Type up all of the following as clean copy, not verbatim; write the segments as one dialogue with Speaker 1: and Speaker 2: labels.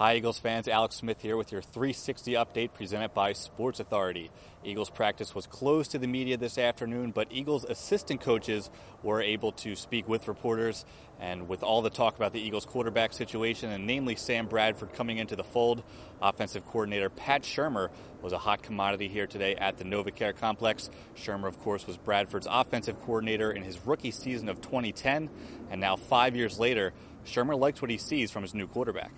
Speaker 1: Hi, Eagles fans. Alex Smith here with your 360 update presented by Sports Authority. Eagles practice was closed to the media this afternoon, but Eagles assistant coaches were able to speak with reporters. And with all the talk about the Eagles quarterback situation, and namely Sam Bradford coming into the fold, offensive coordinator Pat Shurmur was a hot commodity here today at the NovaCare complex. Shurmur, of course, was Bradford's offensive coordinator in his rookie season of 2010. And now 5 years later, Shurmur likes what he sees from his new quarterback.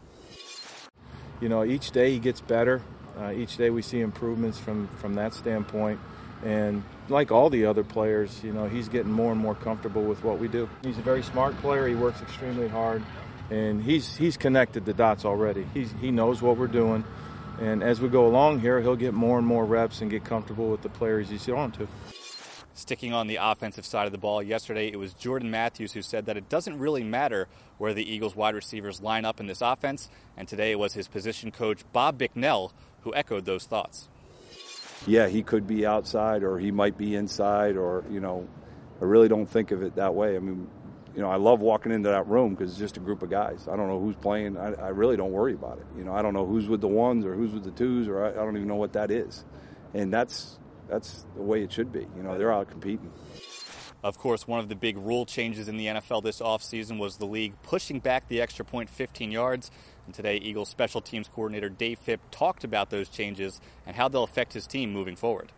Speaker 2: You know, each day he gets better. Each day we see improvements from that standpoint. And like all the other players, you know, he's getting more and more comfortable with what we do. He's a very smart player. He works extremely hard. And he's connected the dots already. He knows what we're doing. And as we go along here, he'll get more and more reps and get comfortable with the players he's on to.
Speaker 1: Sticking on the offensive side of the ball, yesterday it was Jordan Matthews who said that it doesn't really matter where the Eagles wide receivers line up in this offense, and today it was his position coach Bob Bicknell who echoed those thoughts.
Speaker 3: Yeah, he could be outside or he might be inside, or, you know, I really don't think of it that way. I mean, you know, I love walking into that room because it's just a group of guys. I don't know who's playing. I really don't worry about it. You know, I don't know who's with the ones or who's with the twos, or I don't even know what that is. And that's the way it should be. You know, they're out competing.
Speaker 1: Of course, one of the big rule changes in the NFL this offseason was the league pushing back the extra point 15 yards. And today, Eagles special teams coordinator Dave Phipp talked about those changes and how they'll affect his team moving forward.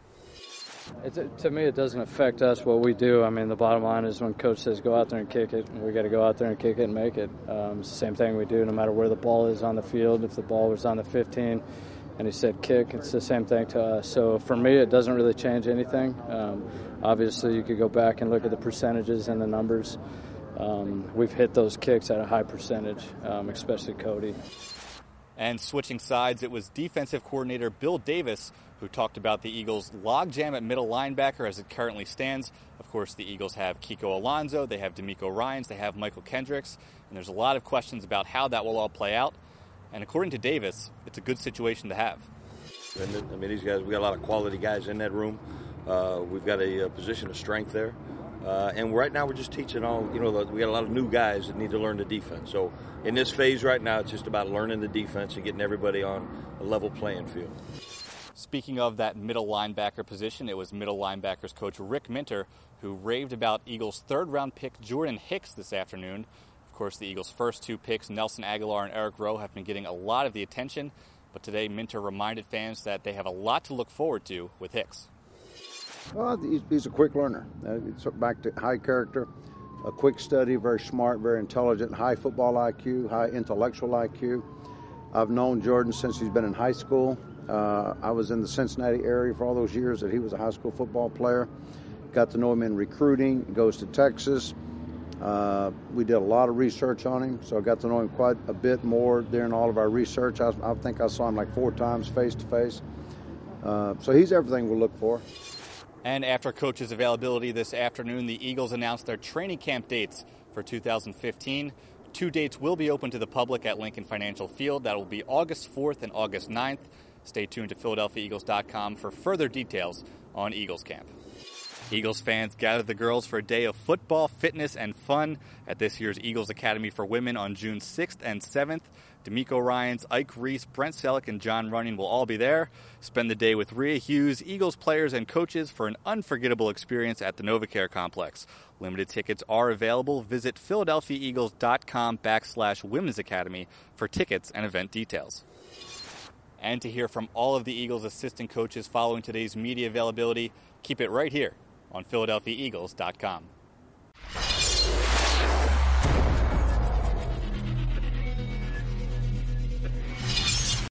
Speaker 4: To me, it doesn't affect us, what we do. I mean, the bottom line is when coach says go out there and kick it, we got to go out there and kick it and make it. It's the same thing we do no matter where the ball is on the field. If the ball was on the 15, and he said kick, it's the same thing to us. So for me, it doesn't really change anything. Obviously, you could go back and look at the percentages and the numbers. We've hit those kicks at a high percentage, especially Cody.
Speaker 1: And switching sides, it was defensive coordinator Bill Davis who talked about the Eagles' logjam at middle linebacker as it currently stands. Of course, the Eagles have Kiko Alonso, they have D'Amico Ryans, they have Michael Kendricks, and there's a lot of questions about how that will all play out. And according to Davis, it's a good situation to have.
Speaker 5: I mean, these guys, we got a lot of quality guys in that room. We've got a position of strength there. And right now we're just teaching all, you know, we got a lot of new guys that need to learn the defense. So in this phase right now, it's just about learning the defense and getting everybody on a level playing field.
Speaker 1: Speaking of that middle linebacker position, it was middle linebackers coach Rick Minter who raved about Eagles' third-round pick Jordan Hicks this afternoon. Of course, the Eagles' first two picks, Nelson Aguilar and Eric Rowe, have been getting a lot of the attention. But today, Minter reminded fans that they have a lot to look forward to with Hicks.
Speaker 6: Well, he's a quick learner. It's back to high character, a quick study, very smart, very intelligent, high football IQ, high intellectual IQ. I've known Jordan since he's been in high school. I was in the Cincinnati area for all those years that he was a high school football player. Got to know him in recruiting. He goes to Texas. We did a lot of research on him, so I got to know him quite a bit more during all of our research. I think I saw him like 4 times face-to-face. So he's everything we look for.
Speaker 1: And after coaches' availability this afternoon, the Eagles announced their training camp dates for 2015. 2 dates will be open to the public at Lincoln Financial Field. That will be August 4th and August 9th. Stay tuned to PhiladelphiaEagles.com for further details on Eagles Camp. Eagles fans gathered the girls for a day of football, fitness, and fun at this year's Eagles Academy for Women on June 6th and 7th. D'Amico Ryans, Ike Reese, Brent Selleck, and John Runyon will all be there. Spend the day with Rhea Hughes, Eagles players, and coaches for an unforgettable experience at the NovaCare complex. Limited tickets are available. Visit PhiladelphiaEagles.com/Women's Academy for tickets and event details. And to hear from all of the Eagles assistant coaches following today's media availability, keep it right here on PhiladelphiaEagles.com.